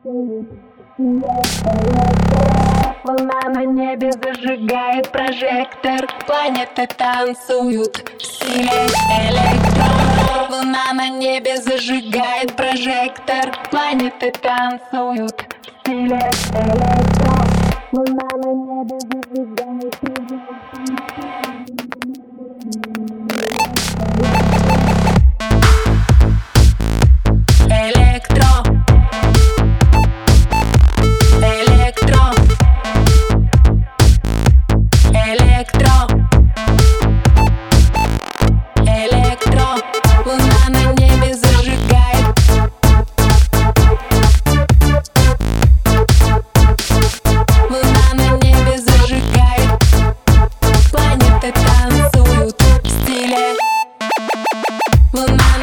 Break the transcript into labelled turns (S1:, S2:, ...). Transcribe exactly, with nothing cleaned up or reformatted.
S1: Луна на небе зажигает прожектор, планеты танцуют в стиле электро. Луна на небе зажигает прожектор, планеты танцуют в стиле электро. Луна на небе зажигает прожектор.
S2: Луна